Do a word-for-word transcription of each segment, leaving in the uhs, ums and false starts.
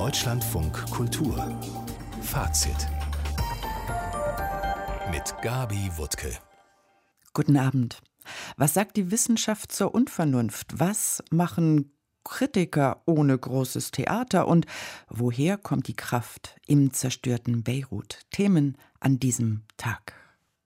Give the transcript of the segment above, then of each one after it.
Deutschlandfunk Kultur Fazit mit Gabi Wuttke. Guten Abend. Was sagt die Wissenschaft zur Unvernunft? Was machen Kritiker ohne großes Theater? Und woher kommt die Kraft im zerstörten Beirut? Themen an diesem Tag.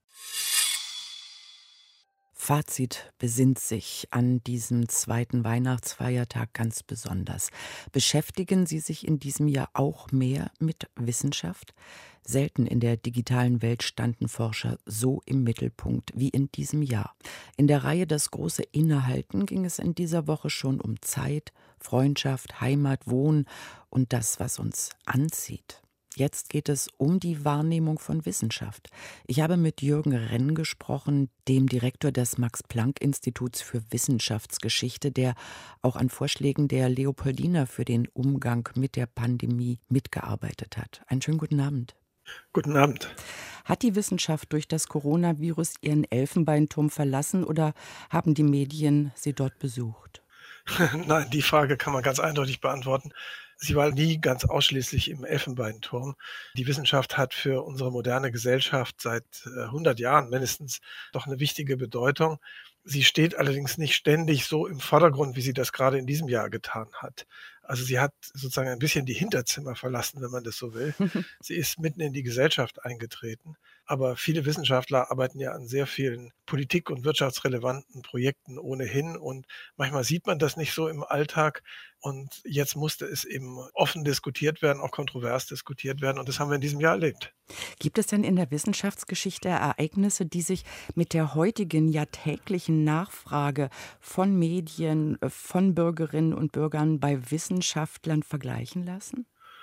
Fazit besinnt sich an diesem zweiten Weihnachtsfeiertag ganz besonders. Beschäftigen Sie sich in diesem Jahr auch mehr mit Wissenschaft? Selten in der digitalen Welt standen Forscher so im Mittelpunkt wie in diesem Jahr. In der Reihe Das große Innehalten ging es in dieser Woche schon um Zeit, Freundschaft, Heimat, Wohnen und das, was uns anzieht. Jetzt geht es um die Wahrnehmung von Wissenschaft. Ich habe mit Jürgen Renn gesprochen, dem Direktor des Max-Planck-Instituts für Wissenschaftsgeschichte, der auch an Vorschlägen der Leopoldina für den Umgang mit der Pandemie mitgearbeitet hat. Einen schönen guten Abend. Guten Abend. Hat die Wissenschaft durch das Coronavirus ihren Elfenbeinturm verlassen oder haben die Medien sie dort besucht? Nein, die Frage kann man ganz eindeutig beantworten. Sie war nie ganz ausschließlich im Elfenbeinturm. Die Wissenschaft hat für unsere moderne Gesellschaft seit hundert Jahren mindestens doch eine wichtige Bedeutung. Sie steht allerdings nicht ständig so im Vordergrund, wie sie das gerade in diesem Jahr getan hat. Also sie hat sozusagen ein bisschen die Hinterzimmer verlassen, wenn man das so will. Sie ist mitten in die Gesellschaft eingetreten. Aber viele Wissenschaftler arbeiten ja an sehr vielen politik- und wirtschaftsrelevanten Projekten ohnehin. Und manchmal sieht man das nicht so im Alltag. Und jetzt musste es eben offen diskutiert werden, auch kontrovers diskutiert werden. Und das haben wir in diesem Jahr erlebt. Gibt es denn in der Wissenschaftsgeschichte Ereignisse, die sich mit der heutigen, ja täglichen Nachfrage von Medien, von Bürgerinnen und Bürgern bei Wissenschaftlern vergleichen lassen?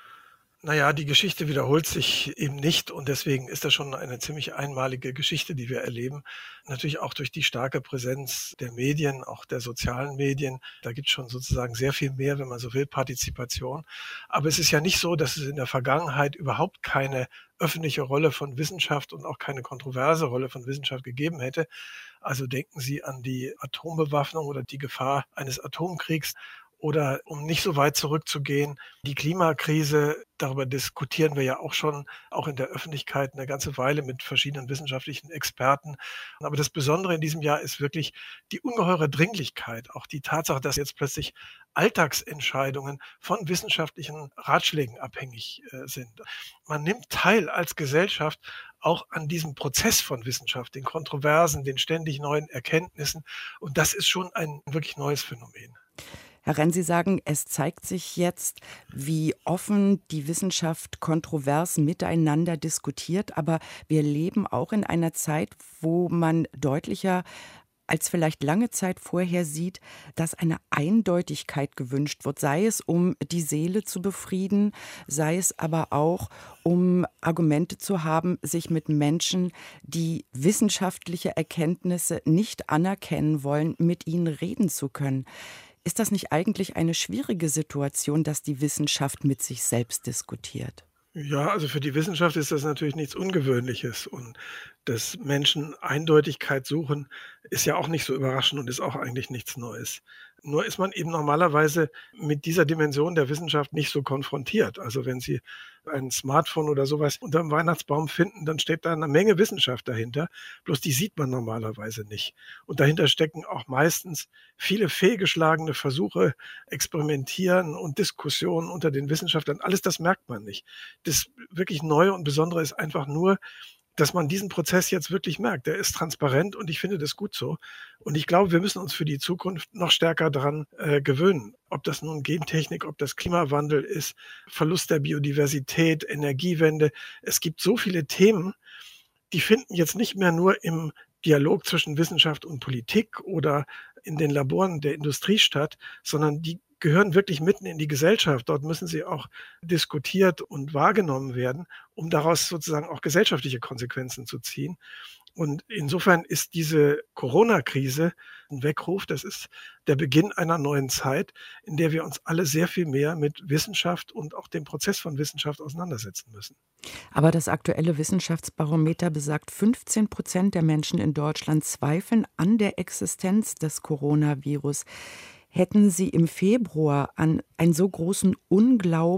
Naja, die Geschichte wiederholt sich eben nicht und deswegen ist das schon eine ziemlich einmalige Geschichte, die wir erleben. Natürlich auch durch die starke Präsenz der Medien, auch der sozialen Medien. Da gibt es schon sozusagen sehr viel mehr, wenn man so will, Partizipation. Aber es ist ja nicht so, dass es in der Vergangenheit überhaupt keine öffentliche Rolle von Wissenschaft und auch keine kontroverse Rolle von Wissenschaft gegeben hätte. Also denken Sie an die Atombewaffnung oder die Gefahr eines Atomkriegs. Oder um nicht so weit zurückzugehen, die Klimakrise, darüber diskutieren wir ja auch schon, auch in der Öffentlichkeit eine ganze Weile mit verschiedenen wissenschaftlichen Experten. Aber das Besondere in diesem Jahr ist wirklich die ungeheure Dringlichkeit, auch die Tatsache, dass jetzt plötzlich Alltagsentscheidungen von wissenschaftlichen Ratschlägen abhängig äh, sind. Man nimmt teil als Gesellschaft auch an diesem Prozess von Wissenschaft, den Kontroversen, den ständig neuen Erkenntnissen. Und das ist schon ein wirklich neues Phänomen. Herr Renn, Sie sagen, es zeigt sich jetzt, wie offen die Wissenschaft kontrovers miteinander diskutiert. Aber wir leben auch in einer Zeit, wo man deutlicher als vielleicht lange Zeit vorher sieht, dass eine Eindeutigkeit gewünscht wird, sei es um die Seele zu befrieden, sei es aber auch um Argumente zu haben, sich mit Menschen, die wissenschaftliche Erkenntnisse nicht anerkennen wollen, mit ihnen reden zu können. Ist das nicht eigentlich eine schwierige Situation, dass die Wissenschaft mit sich selbst diskutiert? Ja, also für die Wissenschaft ist das natürlich nichts Ungewöhnliches. Und dass Menschen Eindeutigkeit suchen, ist ja auch nicht so überraschend und ist auch eigentlich nichts Neues. Nur ist man eben normalerweise mit dieser Dimension der Wissenschaft nicht so konfrontiert. Also wenn Sie ein Smartphone oder sowas unter dem Weihnachtsbaum finden, dann steht da eine Menge Wissenschaft dahinter. Bloß die sieht man normalerweise nicht. Und dahinter stecken auch meistens viele fehlgeschlagene Versuche, Experimentieren und Diskussionen unter den Wissenschaftlern. Alles das merkt man nicht. Das wirklich Neue und Besondere ist einfach nur, dass man diesen Prozess jetzt wirklich merkt. Der ist transparent und ich finde das gut so. Und ich glaube, wir müssen uns für die Zukunft noch stärker daran äh, gewöhnen. Ob das nun Gentechnik, ob das Klimawandel ist, Verlust der Biodiversität, Energiewende. Es gibt so viele Themen, die finden jetzt nicht mehr nur im Dialog zwischen Wissenschaft und Politik oder in den Laboren der Industrie statt, sondern die gehören wirklich mitten in die Gesellschaft. Dort müssen sie auch diskutiert und wahrgenommen werden, um daraus sozusagen auch gesellschaftliche Konsequenzen zu ziehen. Und insofern ist diese Corona-Krise ein Weckruf. Das ist der Beginn einer neuen Zeit, in der wir uns alle sehr viel mehr mit Wissenschaft und auch dem Prozess von Wissenschaft auseinandersetzen müssen. Aber das aktuelle Wissenschaftsbarometer besagt, fünfzehn Prozent der Menschen in Deutschland zweifeln an der Existenz des Coronavirus. Hätten Sie im Februar an einen so großen Unglauben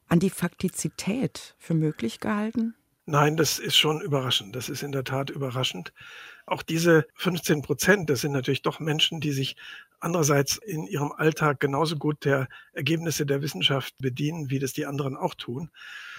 an die Faktizität für möglich gehalten? Nein, das ist schon überraschend. Das ist in der Tat überraschend. Auch diese fünfzehn Prozent, das sind natürlich doch Menschen, die sich andererseits in ihrem Alltag genauso gut der Ergebnisse der Wissenschaft bedienen, wie das die anderen auch tun.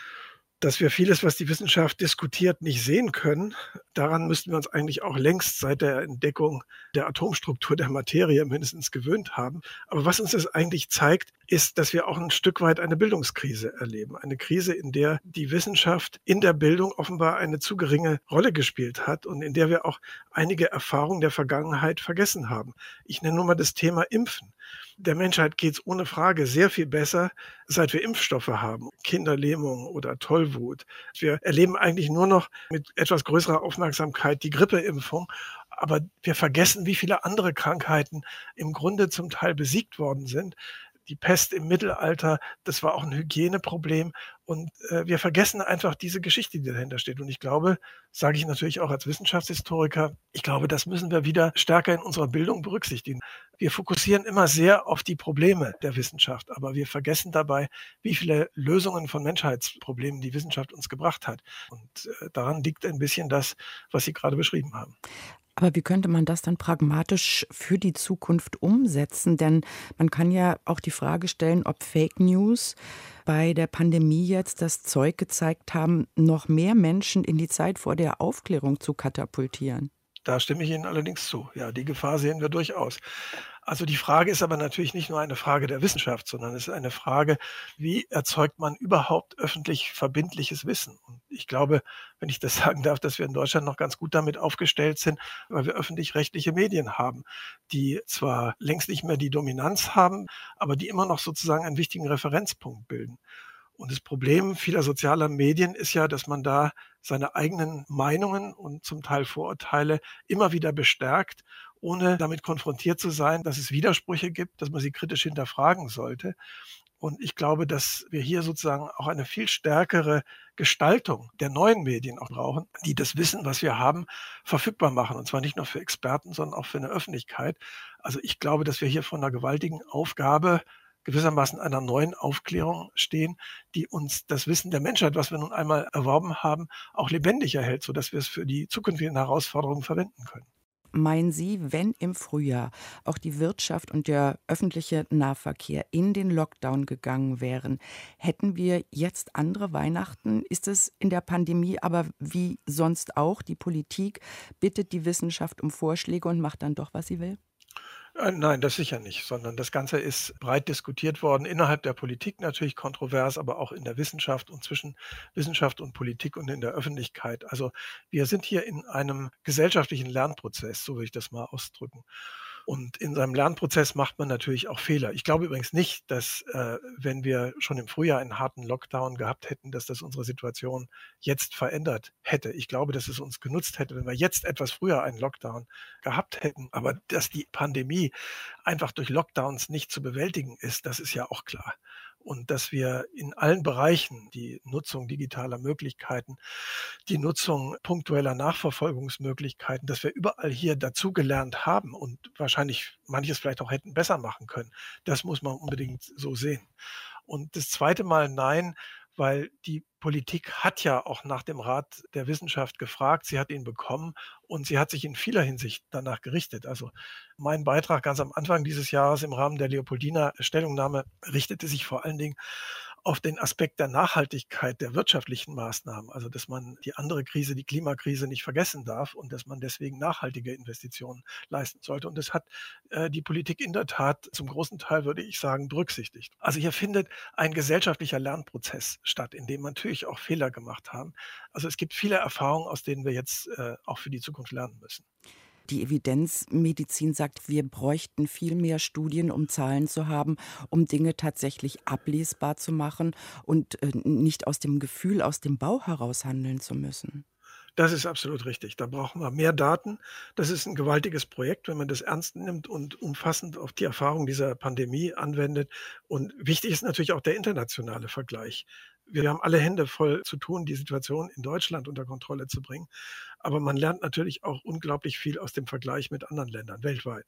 Dass wir vieles, was die Wissenschaft diskutiert, nicht sehen können, daran müssten wir uns eigentlich auch längst seit der Entdeckung der Atomstruktur der Materie mindestens gewöhnt haben. Aber was uns das eigentlich zeigt, ist, dass wir auch ein Stück weit eine Bildungskrise erleben. Eine Krise, in der die Wissenschaft in der Bildung offenbar eine zu geringe Rolle gespielt hat und in der wir auch einige Erfahrungen der Vergangenheit vergessen haben. Ich nenne nur mal das Thema Impfen. Der Menschheit geht es ohne Frage sehr viel besser, seit wir Impfstoffe haben, Kinderlähmung oder Tollwut. Wir erleben eigentlich nur noch mit etwas größerer Aufmerksamkeit die Grippeimpfung, aber wir vergessen, wie viele andere Krankheiten im Grunde zum Teil besiegt worden sind. Die Pest im Mittelalter, das war auch ein Hygieneproblem. Und äh, wir vergessen einfach diese Geschichte, die dahinter steht. Und ich glaube, sage ich natürlich auch als Wissenschaftshistoriker, ich glaube, das müssen wir wieder stärker in unserer Bildung berücksichtigen. Wir fokussieren immer sehr auf die Probleme der Wissenschaft, aber wir vergessen dabei, wie viele Lösungen von Menschheitsproblemen die Wissenschaft uns gebracht hat. Und äh, daran liegt ein bisschen das, was Sie gerade beschrieben haben. Aber wie könnte man das dann pragmatisch für die Zukunft umsetzen? Denn man kann ja auch die Frage stellen, ob Fake News bei der Pandemie jetzt das Zeug gezeigt haben, noch mehr Menschen in die Zeit vor der Aufklärung zu katapultieren. Da stimme ich Ihnen allerdings zu. Ja, die Gefahr sehen wir durchaus. Also die Frage ist aber natürlich nicht nur eine Frage der Wissenschaft, sondern es ist eine Frage, wie erzeugt man überhaupt öffentlich verbindliches Wissen? Und ich glaube, wenn ich das sagen darf, dass wir in Deutschland noch ganz gut damit aufgestellt sind, weil wir öffentlich-rechtliche Medien haben, die zwar längst nicht mehr die Dominanz haben, aber die immer noch sozusagen einen wichtigen Referenzpunkt bilden. Und das Problem vieler sozialer Medien ist ja, dass man da seine eigenen Meinungen und zum Teil Vorurteile immer wieder bestärkt, ohne damit konfrontiert zu sein, dass es Widersprüche gibt, dass man sie kritisch hinterfragen sollte. Und ich glaube, dass wir hier sozusagen auch eine viel stärkere Gestaltung der neuen Medien auch brauchen, die das Wissen, was wir haben, verfügbar machen. Und zwar nicht nur für Experten, sondern auch für eine Öffentlichkeit. Also ich glaube, dass wir hier vor einer gewaltigen Aufgabe gewissermaßen einer neuen Aufklärung stehen, die uns das Wissen der Menschheit, was wir nun einmal erworben haben, auch lebendig erhält, sodass wir es für die zukünftigen Herausforderungen verwenden können. Meinen Sie, wenn im Frühjahr auch die Wirtschaft und der öffentliche Nahverkehr in den Lockdown gegangen wären, hätten wir jetzt andere Weihnachten? Ist es in der Pandemie aber wie sonst auch, die Politik bittet die Wissenschaft um Vorschläge und macht dann doch, was sie will? Äh, nein, das sicher nicht, sondern das Ganze ist breit diskutiert worden, innerhalb der Politik natürlich kontrovers, aber auch in der Wissenschaft und zwischen Wissenschaft und Politik und in der Öffentlichkeit. Also wir sind hier in einem gesellschaftlichen Lernprozess, so will ich das mal ausdrücken. Und in seinem Lernprozess macht man natürlich auch Fehler. Ich glaube übrigens nicht, dass, äh, wenn wir schon im Frühjahr einen harten Lockdown gehabt hätten, dass das unsere Situation jetzt verändert hätte. Ich glaube, dass es uns genutzt hätte, wenn wir jetzt etwas früher einen Lockdown gehabt hätten. Aber dass die Pandemie einfach durch Lockdowns nicht zu bewältigen ist, das ist ja auch klar. Und dass wir in allen Bereichen die Nutzung digitaler Möglichkeiten, die Nutzung punktueller Nachverfolgungsmöglichkeiten, dass wir überall hier dazugelernt haben und wahrscheinlich manches vielleicht auch hätten besser machen können, das muss man unbedingt so sehen. Und das zweite Mal nein, weil die Politik hat ja auch nach dem Rat der Wissenschaft gefragt, sie hat ihn bekommen und sie hat sich in vieler Hinsicht danach gerichtet. Also mein Beitrag ganz am Anfang dieses Jahres im Rahmen der Leopoldiner Stellungnahme richtete sich vor allen Dingen auf den Aspekt der Nachhaltigkeit der wirtschaftlichen Maßnahmen, also dass man die andere Krise, die Klimakrise nicht vergessen darf und dass man deswegen nachhaltige Investitionen leisten sollte. Und das hat äh, die Politik in der Tat zum großen Teil, würde ich sagen, berücksichtigt. Also hier findet ein gesellschaftlicher Lernprozess statt, in dem man natürlich auch Fehler gemacht haben. Also es gibt viele Erfahrungen, aus denen wir jetzt äh, auch für die Zukunft lernen müssen. Die Evidenzmedizin sagt, wir bräuchten viel mehr Studien, um Zahlen zu haben, um Dinge tatsächlich ablesbar zu machen und äh, nicht aus dem Gefühl, aus dem Bauch heraus handeln zu müssen. Das ist absolut richtig. Da brauchen wir mehr Daten. Das ist ein gewaltiges Projekt, wenn man das ernst nimmt und umfassend auf die Erfahrung dieser Pandemie anwendet. Und wichtig ist natürlich auch der internationale Vergleich. Wir haben alle Hände voll zu tun, die Situation in Deutschland unter Kontrolle zu bringen. Aber man lernt natürlich auch unglaublich viel aus dem Vergleich mit anderen Ländern weltweit.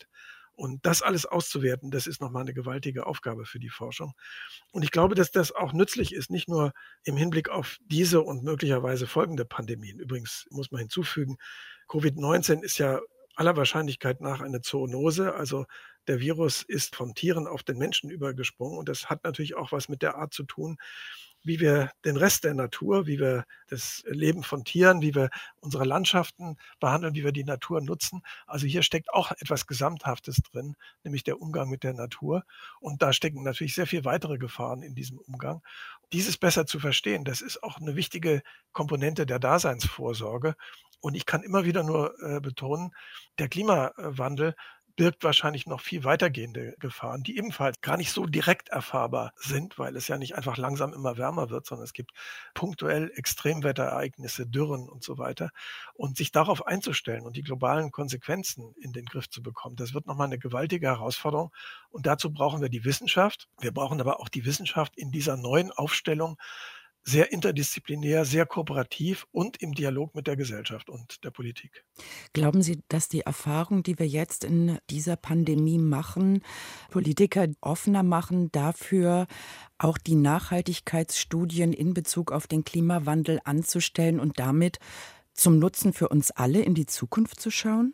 Und das alles auszuwerten, das ist nochmal eine gewaltige Aufgabe für die Forschung. Und ich glaube, dass das auch nützlich ist, nicht nur im Hinblick auf diese und möglicherweise folgende Pandemien. Übrigens muss man hinzufügen, Covid neunzehn ist ja aller Wahrscheinlichkeit nach eine Zoonose, also der Virus ist von Tieren auf den Menschen übergesprungen und das hat natürlich auch was mit der Art zu tun, wie wir den Rest der Natur, wie wir das Leben von Tieren, wie wir unsere Landschaften behandeln, wie wir die Natur nutzen. Also hier steckt auch etwas Gesamthaftes drin, nämlich der Umgang mit der Natur. Und da stecken natürlich sehr viel weitere Gefahren in diesem Umgang. Dieses besser zu verstehen, das ist auch eine wichtige Komponente der Daseinsvorsorge. Und ich kann immer wieder nur äh, betonen, der Klimawandel birgt wahrscheinlich noch viel weitergehende Gefahren, die ebenfalls gar nicht so direkt erfahrbar sind, weil es ja nicht einfach langsam immer wärmer wird, sondern es gibt punktuell Extremwetterereignisse, Dürren und so weiter. Und sich darauf einzustellen und die globalen Konsequenzen in den Griff zu bekommen, das wird nochmal eine gewaltige Herausforderung. Und dazu brauchen wir die Wissenschaft. Wir brauchen aber auch die Wissenschaft in dieser neuen Aufstellung, sehr interdisziplinär, sehr kooperativ und im Dialog mit der Gesellschaft und der Politik. Glauben Sie, dass die Erfahrung, die wir jetzt in dieser Pandemie machen, Politiker offener machen, dafür auch die Nachhaltigkeitsstudien in Bezug auf den Klimawandel anzustellen und damit zum Nutzen für uns alle in die Zukunft zu schauen?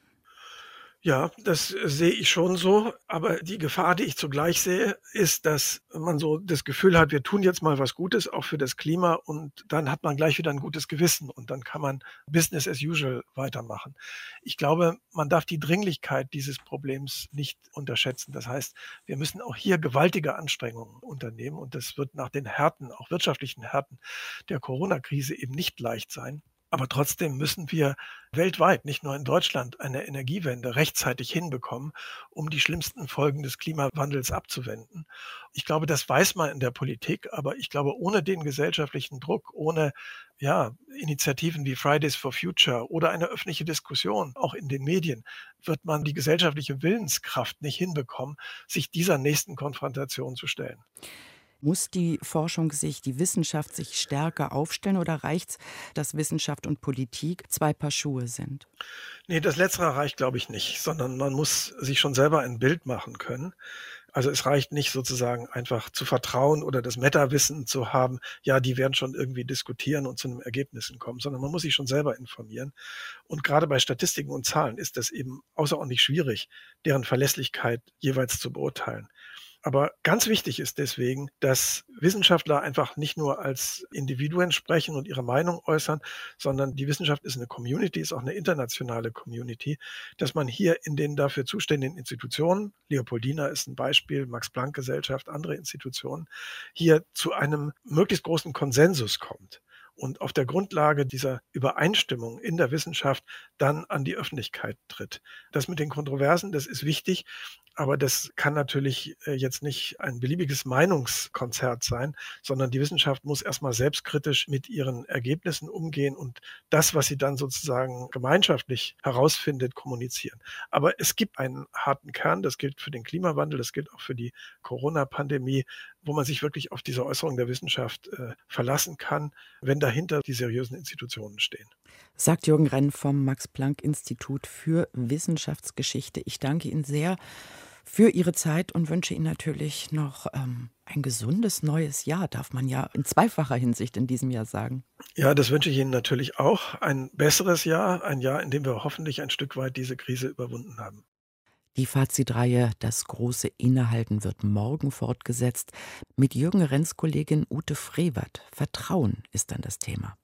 Ja, das sehe ich schon so. Aber die Gefahr, die ich zugleich sehe, ist, dass man so das Gefühl hat, wir tun jetzt mal was Gutes, auch für das Klima, und dann hat man gleich wieder ein gutes Gewissen und dann kann man Business as usual weitermachen. Ich glaube, man darf die Dringlichkeit dieses Problems nicht unterschätzen. Das heißt, wir müssen auch hier gewaltige Anstrengungen unternehmen und das wird nach den Härten, auch wirtschaftlichen Härten der Corona-Krise eben nicht leicht sein. Aber trotzdem müssen wir weltweit, nicht nur in Deutschland, eine Energiewende rechtzeitig hinbekommen, um die schlimmsten Folgen des Klimawandels abzuwenden. Ich glaube, das weiß man in der Politik, aber ich glaube, ohne den gesellschaftlichen Druck, ohne ja, Initiativen wie Fridays for Future oder eine öffentliche Diskussion, auch in den Medien, wird man die gesellschaftliche Willenskraft nicht hinbekommen, sich dieser nächsten Konfrontation zu stellen. Muss die Forschung sich, die Wissenschaft sich stärker aufstellen oder reicht's, dass Wissenschaft und Politik zwei Paar Schuhe sind? Nee, das Letztere reicht, glaube ich, nicht, sondern man muss sich schon selber ein Bild machen können. Also es reicht nicht sozusagen einfach zu vertrauen oder das Meta-Wissen zu haben, ja, die werden schon irgendwie diskutieren und zu einem Ergebnis kommen, sondern man muss sich schon selber informieren. Und gerade bei Statistiken und Zahlen ist das eben außerordentlich schwierig, deren Verlässlichkeit jeweils zu beurteilen. Aber ganz wichtig ist deswegen, dass Wissenschaftler einfach nicht nur als Individuen sprechen und ihre Meinung äußern, sondern die Wissenschaft ist eine Community, ist auch eine internationale Community, dass man hier in den dafür zuständigen Institutionen, Leopoldina ist ein Beispiel, Max-Planck-Gesellschaft, andere Institutionen, hier zu einem möglichst großen Konsensus kommt. Und auf der Grundlage dieser Übereinstimmung in der Wissenschaft dann an die Öffentlichkeit tritt. Das mit den Kontroversen, das ist wichtig, aber das kann natürlich jetzt nicht ein beliebiges Meinungskonzert sein, sondern die Wissenschaft muss erstmal selbstkritisch mit ihren Ergebnissen umgehen und das, was sie dann sozusagen gemeinschaftlich herausfindet, kommunizieren. Aber es gibt einen harten Kern, das gilt für den Klimawandel, das gilt auch für die Corona-Pandemie, wo man sich wirklich auf diese Äußerung der Wissenschaft äh, verlassen kann, wenn dahinter die seriösen Institutionen stehen. Sagt Jürgen Renn vom Max-Planck-Institut für Wissenschaftsgeschichte. Ich danke Ihnen sehr für Ihre Zeit und wünsche Ihnen natürlich noch ähm, ein gesundes neues Jahr, darf man ja in zweifacher Hinsicht in diesem Jahr sagen. Ja, das wünsche ich Ihnen natürlich auch. Ein besseres Jahr, ein Jahr, in dem wir hoffentlich ein Stück weit diese Krise überwunden haben. Die Fazitreihe „Das große Innehalten" wird morgen fortgesetzt. Mit Jürgen Renns Kollegin Ute Frevert. Vertrauen ist dann das Thema.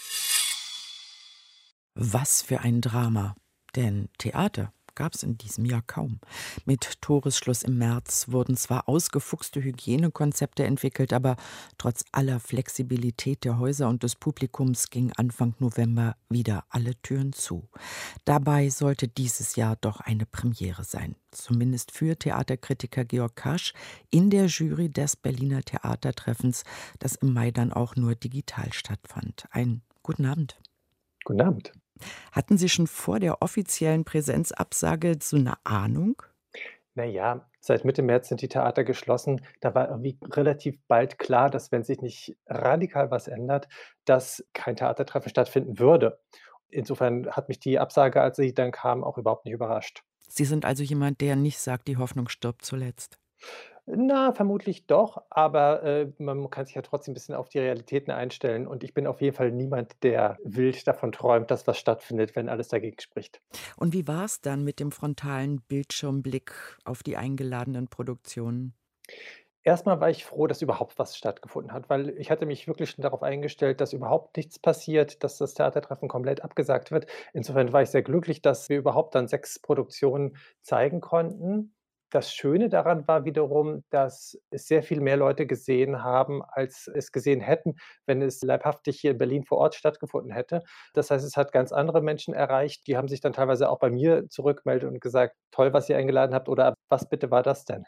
Was für ein Drama. Denn Theater gab es in diesem Jahr kaum. Mit Toresschluss im März wurden zwar ausgefuchste Hygienekonzepte entwickelt, aber trotz aller Flexibilität der Häuser und des Publikums ging Anfang November wieder alle Türen zu. Dabei sollte dieses Jahr doch eine Premiere sein. Zumindest für Theaterkritiker Georg Kasch in der Jury des Berliner Theatertreffens, das im Mai dann auch nur digital stattfand. Einen guten Abend. Guten Abend. Hatten Sie schon vor der offiziellen Präsenzabsage so eine Ahnung? Na ja, seit Mitte März sind die Theater geschlossen. Da war irgendwie relativ bald klar, dass, wenn sich nicht radikal was ändert, dass kein Theatertreffen stattfinden würde. Insofern hat mich die Absage, als sie dann kam, auch überhaupt nicht überrascht. Sie sind also jemand, der nicht sagt, die Hoffnung stirbt zuletzt. Na, vermutlich doch, aber, äh, man kann sich ja trotzdem 'n bisschen auf die Realitäten einstellen und ich bin auf jeden Fall niemand, der wild davon träumt, dass was stattfindet, wenn alles dagegen spricht. Und wie war es dann mit dem frontalen Bildschirmblick auf die eingeladenen Produktionen? Erst mal war ich froh, dass überhaupt was stattgefunden hat, weil ich hatte mich wirklich schon darauf eingestellt, dass überhaupt nichts passiert, dass das Theatertreffen komplett abgesagt wird. Insofern war ich sehr glücklich, dass wir überhaupt dann sechs Produktionen zeigen konnten. Das Schöne daran war wiederum, dass es sehr viel mehr Leute gesehen haben, als es gesehen hätten, wenn es leibhaftig hier in Berlin vor Ort stattgefunden hätte. Das heißt, es hat ganz andere Menschen erreicht, die haben sich dann teilweise auch bei mir zurückgemeldet und gesagt: „Toll, was ihr eingeladen habt“ oder „Was bitte war das denn?“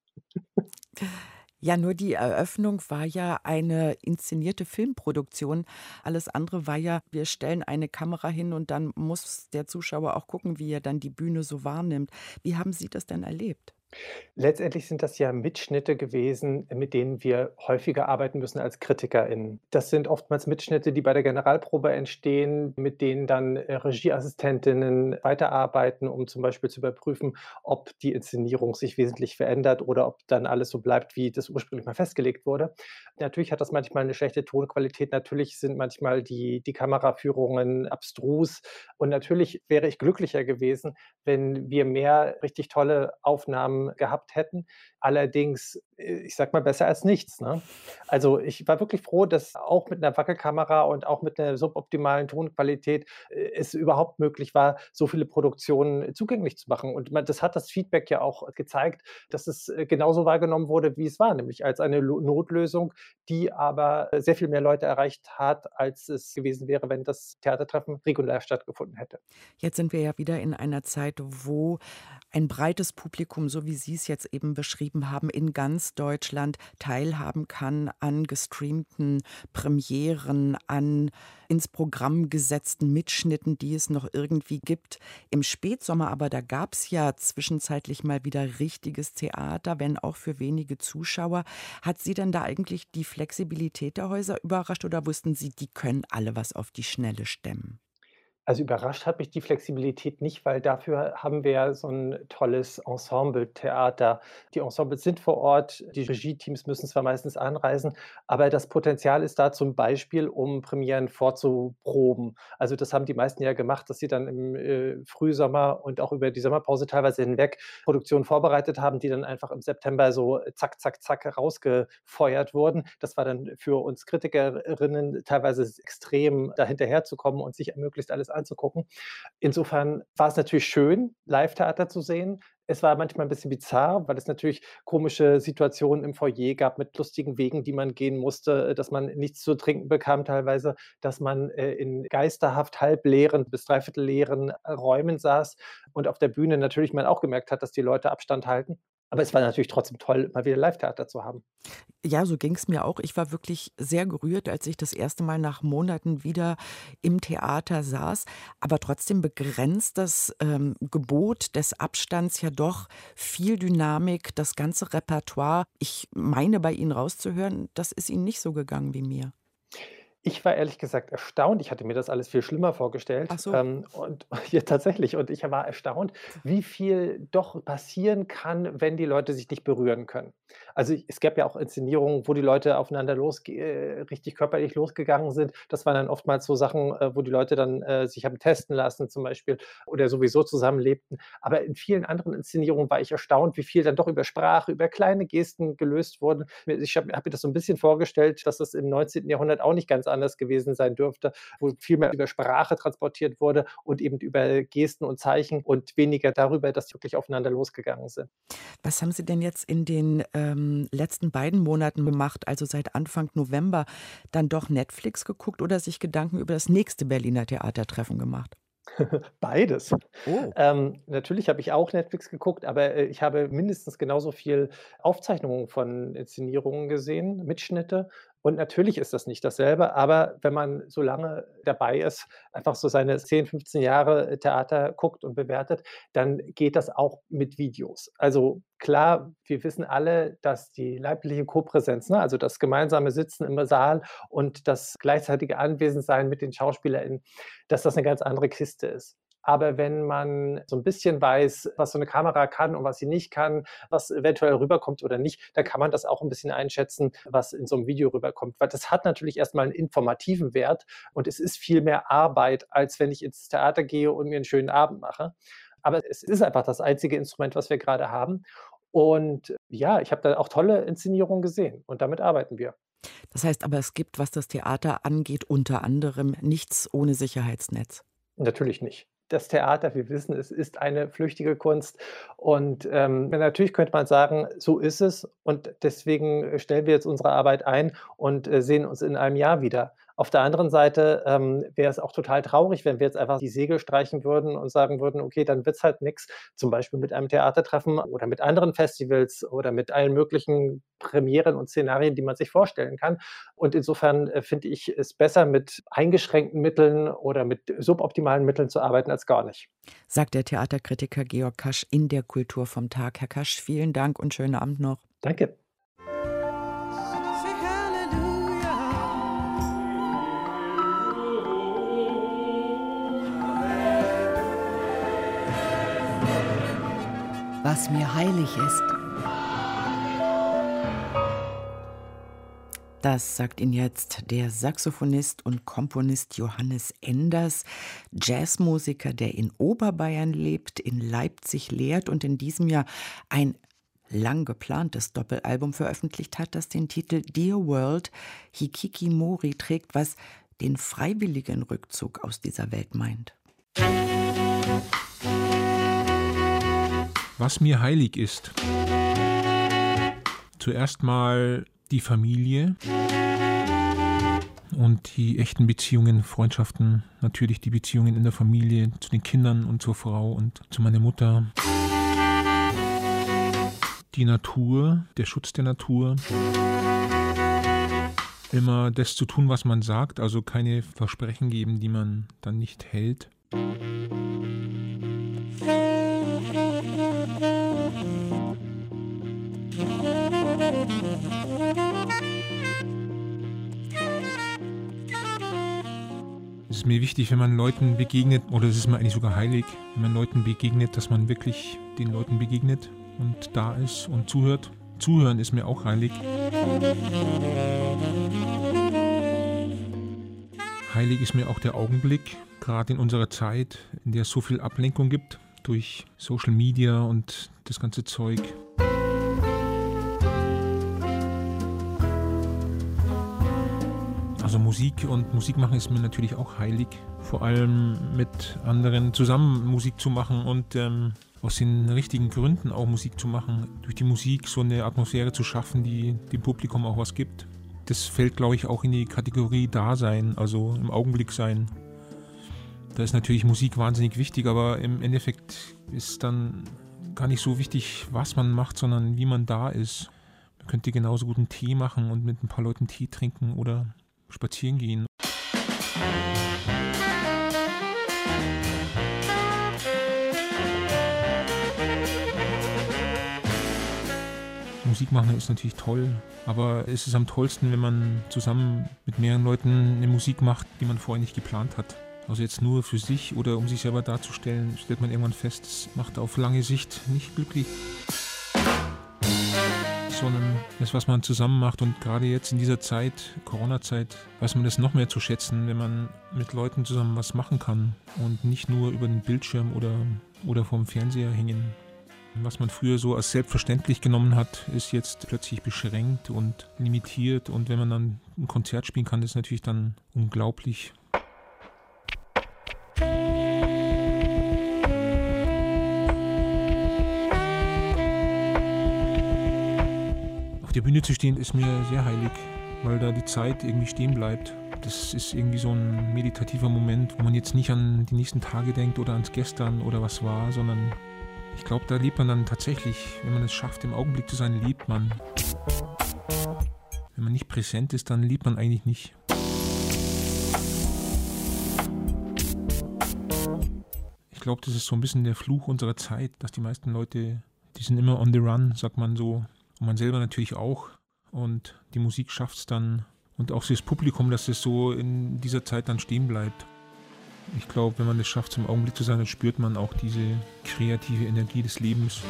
Ja, nur die Eröffnung war ja eine inszenierte Filmproduktion. Alles andere war ja, wir stellen eine Kamera hin und dann muss der Zuschauer auch gucken, wie er dann die Bühne so wahrnimmt. Wie haben Sie das denn erlebt? Letztendlich sind das ja Mitschnitte gewesen, mit denen wir häufiger arbeiten müssen als KritikerInnen. Das sind oftmals Mitschnitte, die bei der Generalprobe entstehen, mit denen dann, äh, Regieassistentinnen weiterarbeiten, um zum Beispiel zu überprüfen, ob die Inszenierung sich wesentlich verändert oder ob dann alles so bleibt, wie das ursprünglich mal festgelegt wurde. Natürlich hat das manchmal eine schlechte Tonqualität, natürlich sind manchmal die die Kameraführungen abstrus und natürlich wäre ich glücklicher gewesen, wenn wir mehr richtig tolle Aufnahmen gehabt hätten. Allerdings, äh, ich sage mal, besser als nichts, ne? Also, ich war wirklich froh, dass auch mit 'ner Wackelkamera und auch mit 'ner suboptimalen Tonqualität, äh, es überhaupt möglich war, so viele Produktionen zugänglich zu machen. Und man das hat das Feedback ja auch gezeigt, dass es, äh, genauso wahrgenommen wurde, wie es war, nämlich als eine Lo Notlösung, die aber sehr viel mehr Leute erreicht hat, als es gewesen wäre, wenn das Theatertreffen regulär stattgefunden hätte. Jetzt sind wir ja wieder in einer Zeit, wo ein breites Publikum, so wie Sie es jetzt eben beschrieben haben, in ganz Deutschland teilhaben kann an gestreamten Premieren, an ins Programm gesetzten Mitschnitten, die es noch irgendwie gibt. Im Spätsommer aber, da gab es ja zwischenzeitlich mal wieder richtiges Theater, wenn auch für wenige Zuschauer. Hat Sie denn da eigentlich die Flexibilität der Häuser überrascht oder wussten Sie, die können alle was auf die Schnelle stemmen? Also, überrascht hat mich die Flexibilität nicht, weil dafür haben wir ja so 'n tolles Ensembletheater. Die Ensembles sind vor Ort, die Regieteams müssen zwar meistens anreisen, aber das Potenzial ist da zum Beispiel, um Premieren vorzuproben. Also, das haben die meisten ja gemacht, dass sie dann im, äh, Frühsommer und auch über die Sommerpause teilweise hinweg Produktionen vorbereitet haben, die dann einfach im September so zack, zack, zack rausgefeuert wurden. Das war dann für uns Kritikerinnen teilweise s extrem, da hinterherzukommen und sich möglichst alles anzugucken. Insofern war es natürlich schön, Livetheater zu sehen. Es war manchmal 'n bisschen bizarr, weil es natürlich komische Situationen im Foyer gab mit lustigen Wegen, die man gehen musste, äh, dass man nichts zu trinken bekam teilweise, dass man, äh, in geisterhaft halbleeren bis dreiviertelleeren Räumen saß und auf der Bühne natürlich man auch gemerkt hat, dass die Leute Abstand halten. Aber es war natürlich trotzdem toll, mal wieder Livetheater zu haben. Ja, so ging's mir auch. Ich war wirklich sehr gerührt, als ich das erste Mal nach Monaten wieder im Theater saß, aber trotzdem begrenzt das, ähm, Gebot des Abstands ja doch viel Dynamik, das ganze Repertoire. Ich meine, bei Ihnen rauszuhören, das ist Ihnen nicht so gegangen wie mir. Ich war ehrlich gesagt erstaunt. Ich hatte mir das alles viel schlimmer Ach vorgestellt, so. ähm, und ja, tatsächlich. Und ich war erstaunt, wie viel doch passieren kann, wenn die Leute sich nicht berühren können. Also, es gab ja auch Inszenierungen, wo die Leute aufeinander losge äh, richtig körperlich losgegangen sind. Das waren dann oftmals so Sachen, äh, wo die Leute dann, äh, sich haben testen lassen zum Beispiel oder sowieso zusammenlebten. Aber in vielen anderen Inszenierungen war ich erstaunt, wie viel dann doch über Sprache, über kleine Gesten gelöst wurden. Mir ich habe habe mir das so 'n bisschen vorgestellt, dass das im neunzehnten Jahrhundert auch nicht ganz anders gewesen sein dürfte, wo viel mehr über Sprache transportiert wurde und eben über Gesten und Zeichen und weniger darüber, dass die wirklich aufeinander losgegangen sind. Was haben Sie denn jetzt in den, ähm, letzten beiden Monaten gemacht, also seit Anfang November? Dann doch Netflix geguckt oder sich Gedanken über das nächste Berliner Theatertreffen gemacht? Beides. Oh. Ähm, natürlich habe ich auch Netflix geguckt, aber, äh, ich habe mindestens genauso viel Aufzeichnungen von Inszenierungen gesehen, Mitschnitte. Und natürlich ist das nicht dasselbe, aber wenn man so lange dabei ist, einfach so seine zehn, fünfzehn Jahre Theater guckt und bewertet, dann geht das auch mit Videos. Also klar, wir wissen alle, dass die leibliche Kopräsenz, ne, also das gemeinsame Sitzen im Saal und das gleichzeitige Anwesendsein mit den SchauspielerInnen, dass das 'ne ganz andere Kiste ist. Aber wenn man so ein bisschen weiß, was so eine Kamera kann und was sie nicht kann, was eventuell rüberkommt oder nicht, dann kann man das auch ein bisschen einschätzen, was in so einem Video rüberkommt. Weil das hat natürlich erstmal einen informativen Wert und es ist viel mehr Arbeit, als wenn ich ins Theater gehe und mir einen schönen Abend mache. Aber es ist einfach das einzige Instrument, was wir gerade haben. Und ja, ich habe da auch tolle Inszenierungen gesehen und damit arbeiten wir. Das heißt aber, es gibt, was das Theater angeht, unter anderem nichts ohne Sicherheitsnetz. Natürlich nicht. Das Theater, wir wissen, es ist eine flüchtige Kunst und, ähm, natürlich könnte man sagen, so ist es und deswegen stellen wir jetzt unsere Arbeit ein und, äh, sehen uns in einem Jahr wieder. Auf der anderen Seite, ähm, wäre es auch total traurig, wenn wir jetzt einfach die Segel streichen würden und sagen würden: „Okay, dann wird's halt nix“, zum Beispiel mit einem Theatertreffen oder mit anderen Festivals oder mit allen möglichen Premieren und Szenarien, die man sich vorstellen kann. Und insofern, äh, finde ich es besser, mit eingeschränkten Mitteln oder mit suboptimalen Mitteln zu arbeiten als gar nicht. Sagt der Theaterkritiker Georg Kasch in der Kultur vom Tag. Herr Kasch, vielen Dank und schönen Abend noch. Danke. Was mir heilig ist. Das sagt Ihnen jetzt der Saxophonist und Komponist Johannes Enders, Jazzmusiker, der in Oberbayern lebt, in Leipzig lehrt und in diesem Jahr ein lang geplantes Doppelalbum veröffentlicht hat, das den Titel Dear World Hikikimori trägt, was den freiwilligen Rückzug aus dieser Welt meint. Was mir heilig ist. Zuerst mal die Familie und die echten Beziehungen, Freundschaften, natürlich die Beziehungen in der Familie zu den Kindern und zur Frau und zu meiner Mutter. Die Natur, der Schutz der Natur. Immer das zu tun, was man sagt, also keine Versprechen geben, die man dann nicht hält. Es ist mir wichtig, wenn man Leuten begegnet, oder es ist mir eigentlich sogar heilig, wenn man Leuten begegnet, dass man wirklich den Leuten begegnet und da ist und zuhört. Zuhören ist mir auch heilig. Heilig ist mir auch der Augenblick, gerade in unserer Zeit, in der es so viel Ablenkung gibt durch Social Media und das ganze Zeug. Also Musik und Musik machen ist mir natürlich auch heilig. Vor allem mit anderen zusammen Musik zu machen und ähm, aus den richtigen Gründen auch Musik zu machen. Durch die Musik so eine Atmosphäre zu schaffen, die dem Publikum auch was gibt. Das fällt, glaube ich, auch in die Kategorie Dasein, also im Augenblick sein. Da ist natürlich Musik wahnsinnig wichtig, aber im Endeffekt ist dann gar nicht so wichtig, was man macht, sondern wie man da ist. Man könnte genauso gut einen Tee machen und mit ein paar Leuten Tee trinken oder spazieren gehen. Musik machen ist natürlich toll, aber es ist am tollsten, wenn man zusammen mit mehreren Leuten eine Musik macht, die man vorher nicht geplant hat. Also jetzt nur für sich oder um sich selber darzustellen, stellt man irgendwann fest, das macht auf lange Sicht nicht glücklich. Sondern das, was man zusammen macht, und gerade jetzt in dieser Zeit, Corona-Zeit, weiß man das noch mehr zu schätzen, wenn man mit Leuten zusammen was machen kann und nicht nur über den Bildschirm oder, oder vorm Fernseher hängen. Was man früher so als selbstverständlich genommen hat, ist jetzt plötzlich beschränkt und limitiert, und wenn man dann ein Konzert spielen kann, ist natürlich dann unglaublich. Auf der Bühne zu stehen ist mir sehr heilig, weil da die Zeit irgendwie stehen bleibt. Das ist irgendwie so ein meditativer Moment, wo man jetzt nicht an die nächsten Tage denkt oder ans Gestern oder was war, sondern ich glaube, da lebt man dann tatsächlich, wenn man es schafft, im Augenblick zu sein, lebt man. Wenn man nicht präsent ist, dann lebt man eigentlich nicht. Ich glaube, das ist so ein bisschen der Fluch unserer Zeit, dass die meisten Leute, die sind immer on the run, sagt man so. Und man selber natürlich auch. Und die Musik schafft es dann. Und auch das Publikum, dass es so in dieser Zeit dann stehen bleibt. Ich glaube, wenn man es schafft, zum Augenblick zu sein, dann spürt man auch diese kreative Energie des Lebens.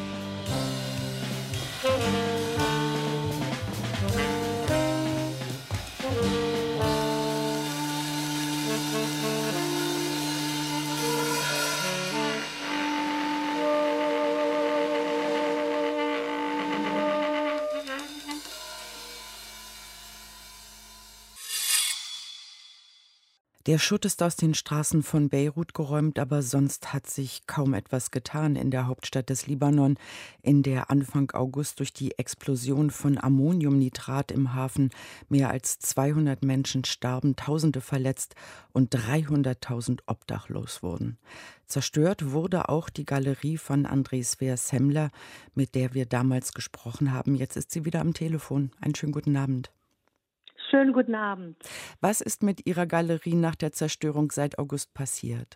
Der Schutt ist aus den Straßen von Beirut geräumt, aber sonst hat sich kaum etwas getan in der Hauptstadt des Libanon, in der Anfang August durch die Explosion von Ammoniumnitrat im Hafen mehr als zweihundert Menschen starben, Tausende verletzt und dreihunderttausend obdachlos wurden. Zerstört wurde auch die Galerie von André Sweer-Semmler, mit der wir damals gesprochen haben. Jetzt ist sie wieder am Telefon. Einen schönen guten Abend. Schönen guten Abend. Was ist mit Ihrer Galerie nach der Zerstörung seit August passiert?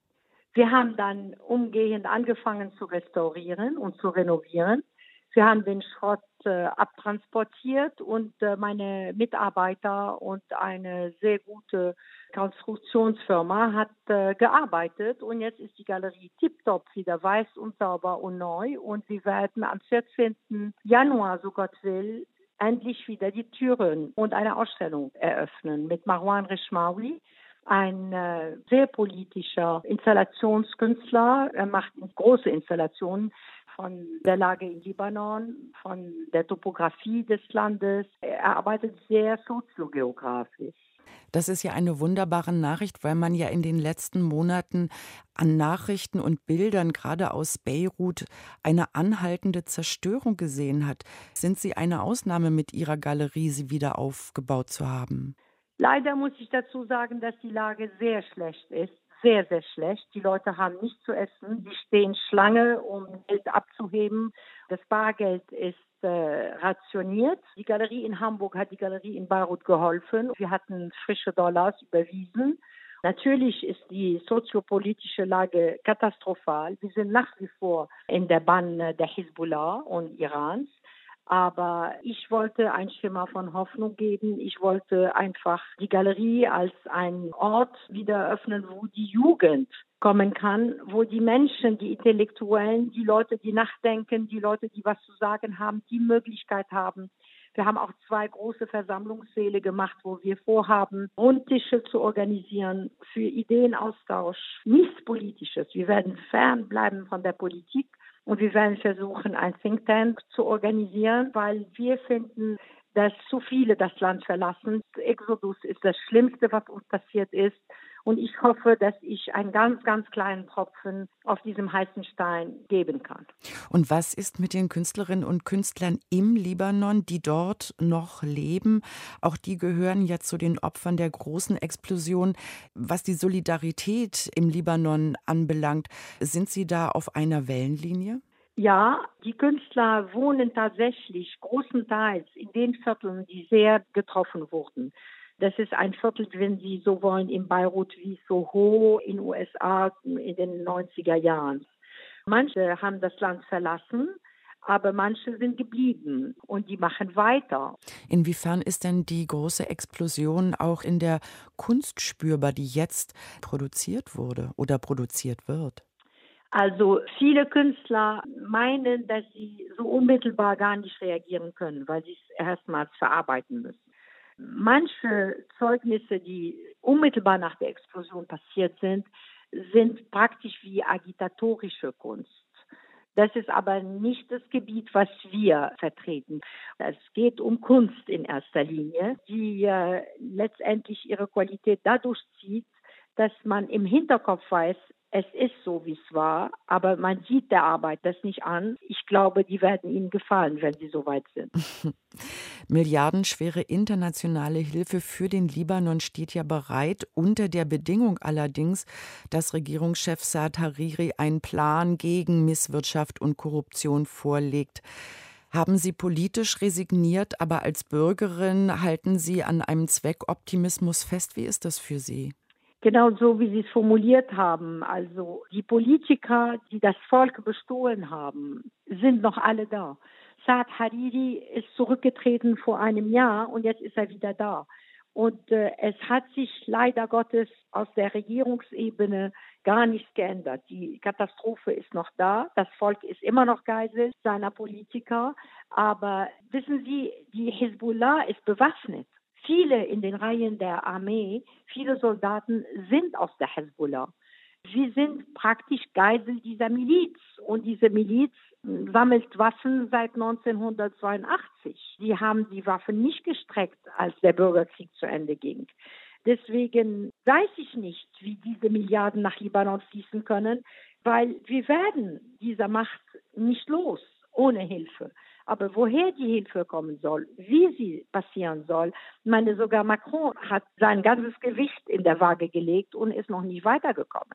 Wir haben dann umgehend angefangen zu restaurieren und zu renovieren. Wir haben den Schrott äh, abtransportiert und äh, meine Mitarbeiter und eine sehr gute Konstruktionsfirma hat äh, gearbeitet. Und jetzt ist die Galerie tiptop wieder weiß und sauber und neu. Und wir werden am vierzehnten Januar, so Gott will, endlich wieder die Türen und eine Ausstellung eröffnen mit Marwan Reshmawi, ein äh, sehr politischer Installationskünstler. Er macht große Installationen von der Lage in Libanon, von der Topografie des Landes. Er arbeitet sehr soziogeografisch. Das ist ja eine wunderbare Nachricht, weil man ja in den letzten Monaten an Nachrichten und Bildern, gerade aus Beirut, eine anhaltende Zerstörung gesehen hat. Sind Sie eine Ausnahme mit Ihrer Galerie, sie wieder aufgebaut zu haben? Leider muss ich dazu sagen, dass die Lage sehr schlecht ist. Sehr, sehr schlecht. Die Leute haben nichts zu essen. Sie stehen Schlange, um Geld abzuheben. Das Bargeld ist äh, rationiert. Die Galerie in Hamburg hat die Galerie in Beirut geholfen. Wir hatten frische Dollars überwiesen. Natürlich ist die soziopolitische Lage katastrophal. Wir sind nach wie vor in der Bann der Hisbollah und Irans. Aber ich wollte ein Schimmer von Hoffnung geben. Ich wollte einfach die Galerie als einen Ort wieder öffnen, wo die Jugend kommen kann, wo die Menschen, die Intellektuellen, die Leute, die nachdenken, die Leute, die was zu sagen haben, die Möglichkeit haben. Wir haben auch zwei große Versammlungssäle gemacht, wo wir vorhaben, Rundtische zu organisieren für Ideenaustausch, nichts Politisches. Wir werden fernbleiben von der Politik. Und wir werden versuchen, ein Think Tank zu organisieren, weil wir finden, dass zu viele das Land verlassen. Exodus ist das Schlimmste, was uns passiert ist. Und ich hoffe, dass ich einen ganz, ganz kleinen Tropfen auf diesem heißen Stein geben kann. Und was ist mit den Künstlerinnen und Künstlern im Libanon, die dort noch leben? Auch die gehören ja zu den Opfern der großen Explosion. Was die Solidarität im Libanon anbelangt, sind Sie da auf einer Wellenlinie? Ja, die Künstler wohnen tatsächlich großenteils in den Vierteln, die sehr getroffen wurden. Das ist ein Viertel, wenn Sie so wollen, in Beirut wie Soho in den U S A in den neunziger Jahren. Manche haben das Land verlassen, aber manche sind geblieben und die machen weiter. Inwiefern ist denn die große Explosion auch in der Kunst spürbar, die jetzt produziert wurde oder produziert wird? Also viele Künstler meinen, dass sie so unmittelbar gar nicht reagieren können, weil sie es erstmals verarbeiten müssen. Manche Zeugnisse, die unmittelbar nach der Explosion passiert sind, sind praktisch wie agitatorische Kunst. Das ist aber nicht das Gebiet, was wir vertreten. Es geht um Kunst in erster Linie, die äh, letztendlich ihre Qualität dadurch zieht, dass man im Hinterkopf weiß, es ist so, wie es war, aber man sieht der Arbeit das nicht an. Ich glaube, die werden Ihnen gefallen, wenn sie soweit sind. Milliardenschwere internationale Hilfe für den Libanon steht ja bereit, unter der Bedingung allerdings, dass Regierungschef Saad Hariri einen Plan gegen Misswirtschaft und Korruption vorlegt. Haben Sie politisch resigniert, aber als Bürgerin halten Sie an einem Zweckoptimismus fest? Wie ist das für Sie? Genau so, wie Sie es formuliert haben. Also die Politiker, die das Volk bestohlen haben, sind noch alle da. Saad Hariri ist zurückgetreten vor einem Jahr und jetzt ist er wieder da. Und äh, es hat sich leider Gottes aus der Regierungsebene gar nichts geändert. Die Katastrophe ist noch da. Das Volk ist immer noch Geisel seiner Politiker. Aber wissen Sie, die Hisbollah ist bewaffnet. Viele in den Reihen der Armee, viele Soldaten sind aus der Hisbollah. Sie sind praktisch Geisel dieser Miliz. Und diese Miliz sammelt Waffen seit neunzehnhundertzweiundachtzig. Sie haben die Waffen nicht gestreckt, als der Bürgerkrieg zu Ende ging. Deswegen weiß ich nicht, wie diese Milliarden nach Libanon fließen können, weil wir werden dieser Macht nicht los ohne Hilfe. Aber woher die Hilfe kommen soll, wie sie passieren soll, ich meine, sogar Macron hat sein ganzes Gewicht in der Waage gelegt und ist noch nicht weitergekommen.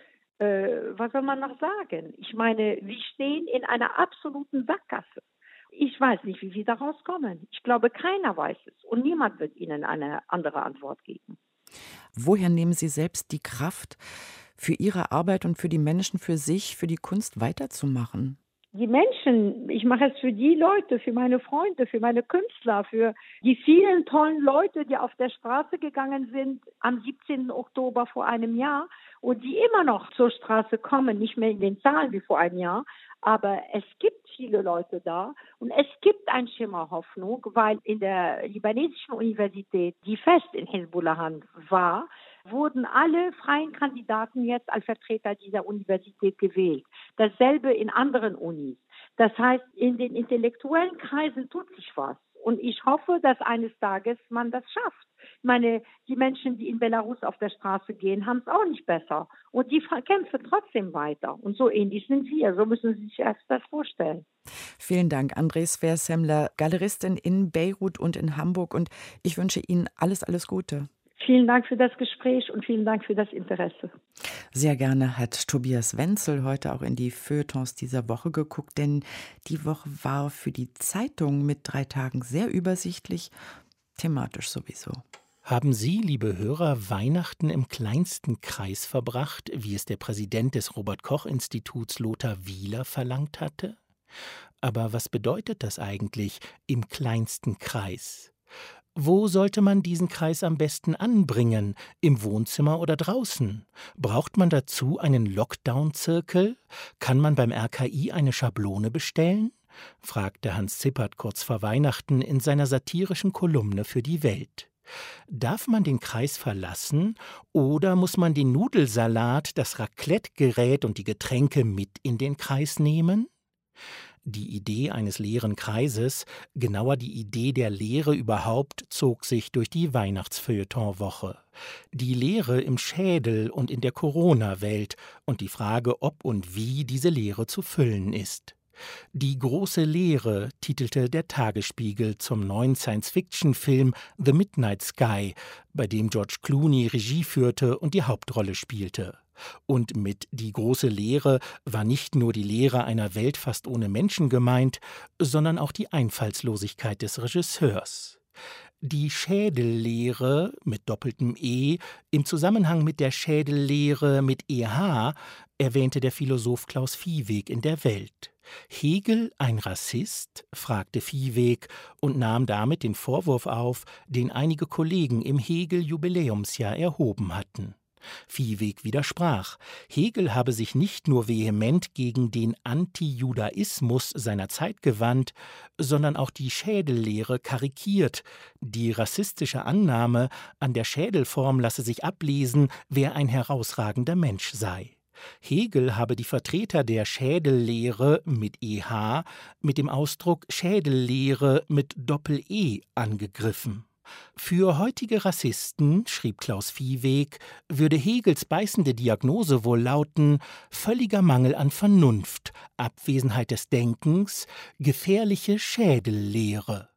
Äh, was soll man noch sagen? Ich meine, wir stehen in einer absoluten Sackgasse. Ich weiß nicht, wie wir da rauskommen. Ich glaube, keiner weiß es und niemand wird Ihnen eine andere Antwort geben. Woher nehmen Sie selbst die Kraft, für Ihre Arbeit und für die Menschen, für sich, für die Kunst weiterzumachen? Die Menschen, ich mache es für die Leute, für meine Freunde, für meine Künstler, für die vielen tollen Leute, die auf der Straße gegangen sind am siebzehnten Oktober vor einem Jahr und die immer noch zur Straße kommen, nicht mehr in den Zahlen wie vor einem Jahr, aber es gibt viele Leute da und es gibt ein Schimmer Hoffnung, weil in der libanesischen Universität, die fest in Hisbollah-Hand war, wurden alle freien Kandidaten jetzt als Vertreter dieser Universität gewählt. Dasselbe in anderen Unis. Das heißt, in den intellektuellen Kreisen tut sich was. Und ich hoffe, dass eines Tages man das schafft. Ich meine, die Menschen, die in Belarus auf der Straße gehen, haben es auch nicht besser. Und die kämpfen trotzdem weiter. Und so ähnlich sind wir. So müssen Sie sich erst das vorstellen. Vielen Dank, André Sver-Semmler, Galeristin in Beirut und in Hamburg. Und ich wünsche Ihnen alles, alles Gute. Vielen Dank für das Gespräch und vielen Dank für das Interesse. Sehr gerne hat Tobias Wenzel heute auch in die Feuilletons dieser Woche geguckt, denn die Woche war für die Zeitung mit drei Tagen sehr übersichtlich, thematisch sowieso. Haben Sie, liebe Hörer, Weihnachten im kleinsten Kreis verbracht, wie es der Präsident des Robert-Koch-Instituts Lothar Wieler verlangt hatte? Aber was bedeutet das eigentlich, im kleinsten Kreis? Wo sollte man diesen Kreis am besten anbringen? Im Wohnzimmer oder draußen? Braucht man dazu einen Lockdown-Zirkel? Kann man beim R K I eine Schablone bestellen? Fragte Hans Zippert kurz vor Weihnachten in seiner satirischen Kolumne für die Welt. Darf man den Kreis verlassen oder muss man den Nudelsalat, das Raclette-Gerät und die Getränke mit in den Kreis nehmen? Die Idee eines leeren Kreises, genauer die Idee der Leere überhaupt, zog sich durch die Weihnachtsfeuilletonwoche. Die Leere im Schädel und in der Corona-Welt und die Frage, ob und wie diese Leere zu füllen ist. Die große Leere titelte der Tagesspiegel zum neuen Science-Fiction-Film The Midnight Sky, bei dem George Clooney Regie führte und die Hauptrolle spielte. Und mit die große Leere war nicht nur die Leere einer Welt fast ohne Menschen gemeint, sondern auch die Einfallslosigkeit des Regisseurs. Die Schädelleere mit doppeltem E im Zusammenhang mit der Schädelleere mit E H erwähnte der Philosoph Klaus Viehweg in der Welt. Hegel ein Rassist? Fragte Viehweg und nahm damit den Vorwurf auf, den einige Kollegen im Hegel-Jubiläumsjahr erhoben hatten. Viehweg widersprach. Hegel habe sich nicht nur vehement gegen den Antijudaismus seiner Zeit gewandt, sondern auch die Schädellehre karikiert. Die rassistische Annahme, an der Schädelform lasse sich ablesen, wer ein herausragender Mensch sei. Hegel habe die Vertreter der Schädellehre mit E H mit dem Ausdruck Schädellehre mit Doppel-E angegriffen. Für heutige Rassisten, schrieb Klaus Viehweg, würde Hegels beißende Diagnose wohl lauten: völliger Mangel an Vernunft, Abwesenheit des Denkens, gefährliche Schädellehre.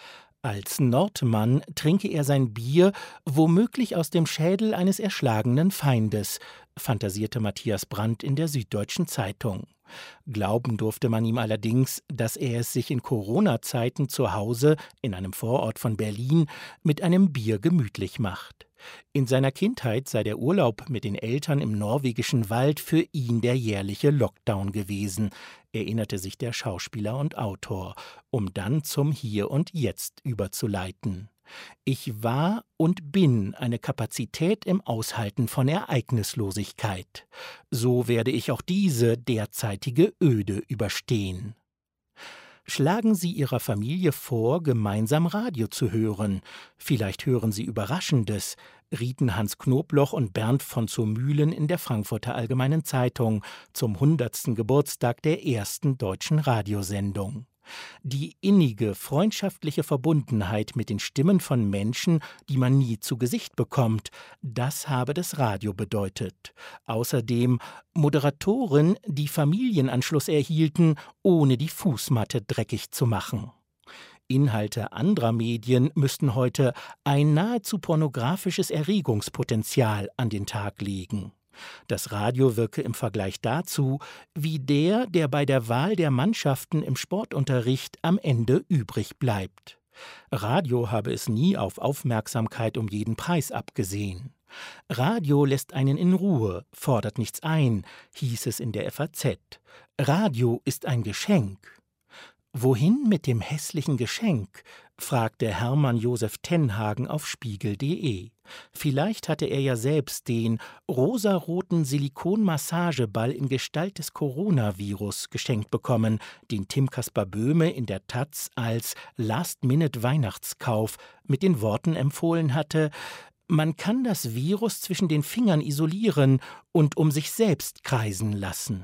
Als Nordmann trinke er sein Bier womöglich aus dem Schädel eines erschlagenen Feindes, fantasierte Matthias Brandt in der Süddeutschen Zeitung. Glauben durfte man ihm allerdings, dass er es sich in Corona-Zeiten zu Hause in einem Vorort von Berlin mit einem Bier gemütlich macht. In seiner Kindheit sei der Urlaub mit den Eltern im norwegischen Wald für ihn der jährliche Lockdown gewesen, erinnerte sich der Schauspieler und Autor, um dann zum Hier und Jetzt überzuleiten. Ich war und bin eine Kapazität im Aushalten von Ereignislosigkeit. So werde ich auch diese derzeitige Öde überstehen. Schlagen Sie Ihrer Familie vor, gemeinsam Radio zu hören. Vielleicht hören Sie Überraschendes, rieten Hans Knobloch und Bernd von zur Mühlen in der Frankfurter Allgemeinen Zeitung zum hundertsten Geburtstag der ersten deutschen Radiosendung. Die innige, freundschaftliche Verbundenheit mit den Stimmen von Menschen, die man nie zu Gesicht bekommt, das habe das Radio bedeutet. Außerdem Moderatoren, die Familienanschluss erhielten, ohne die Fußmatte dreckig zu machen. Inhalte anderer Medien müssten heute ein nahezu pornografisches Erregungspotenzial an den Tag legen. Das Radio wirke im Vergleich dazu wie der, der bei der Wahl der Mannschaften im Sportunterricht am Ende übrig bleibt. Radio habe es nie auf Aufmerksamkeit um jeden Preis abgesehen. Radio lässt einen in Ruhe, fordert nichts ein, hieß es in der F A Z. Radio ist ein Geschenk. Wohin mit dem hässlichen Geschenk? Fragte Hermann Josef Tenhagen auf Spiegel punkt de. Vielleicht hatte er ja selbst den rosaroten Silikonmassageball in Gestalt des Coronavirus geschenkt bekommen, den Tim Caspar Böhme in der Taz als Last-Minute-Weihnachtskauf mit den Worten empfohlen hatte: Man kann das Virus zwischen den Fingern isolieren und um sich selbst kreisen lassen.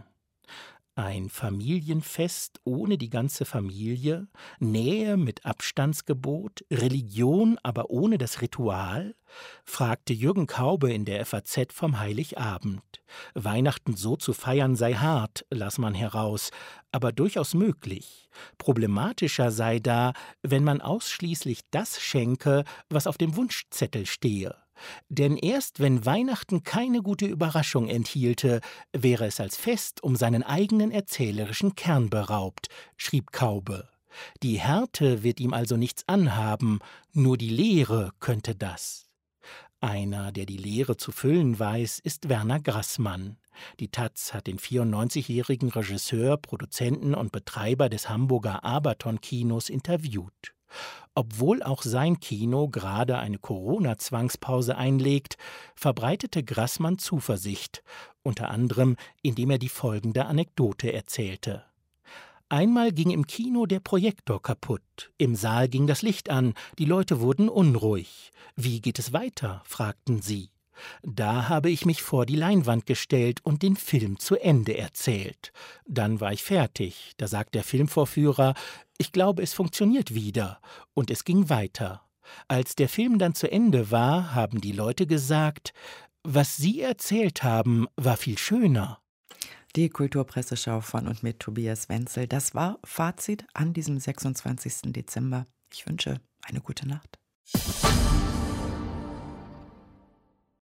Ein Familienfest ohne die ganze Familie, Nähe mit Abstandsgebot, Religion, aber ohne das Ritual? Fragte Jürgen Kaube in der F A Z vom Heiligabend. Weihnachten so zu feiern sei hart, las man heraus, aber durchaus möglich. Problematischer sei da, wenn man ausschließlich das schenke, was auf dem Wunschzettel stehe. Denn erst wenn Weihnachten keine gute Überraschung enthielte, wäre es als Fest um seinen eigenen erzählerischen Kern beraubt, schrieb Kaube. Die Härte wird ihm also nichts anhaben, nur die Leere könnte das. Einer, der die Leere zu füllen weiß, ist Werner Grassmann. Die Taz hat den vierundneunzigjährigen Regisseur, Produzenten und Betreiber des Hamburger Abaton-Kinos interviewt. Obwohl auch sein Kino gerade eine Corona-Zwangspause einlegt, verbreitete Grassmann Zuversicht, unter anderem, indem er die folgende Anekdote erzählte. Einmal ging im Kino der Projektor kaputt, im Saal ging das Licht an, die Leute wurden unruhig. »Wie geht es weiter?« fragten sie. Da habe ich mich vor die Leinwand gestellt und den Film zu Ende erzählt. Dann war ich fertig. Da sagt der Filmvorführer: Ich glaube, es funktioniert wieder. Und es ging weiter. Als der Film dann zu Ende war, haben die Leute gesagt: Was Sie erzählt haben, war viel schöner. Die Kulturpresseschau von und mit Tobias Wenzel. Das war Fazit an diesem sechsundzwanzigsten Dezember. Ich wünsche eine gute Nacht.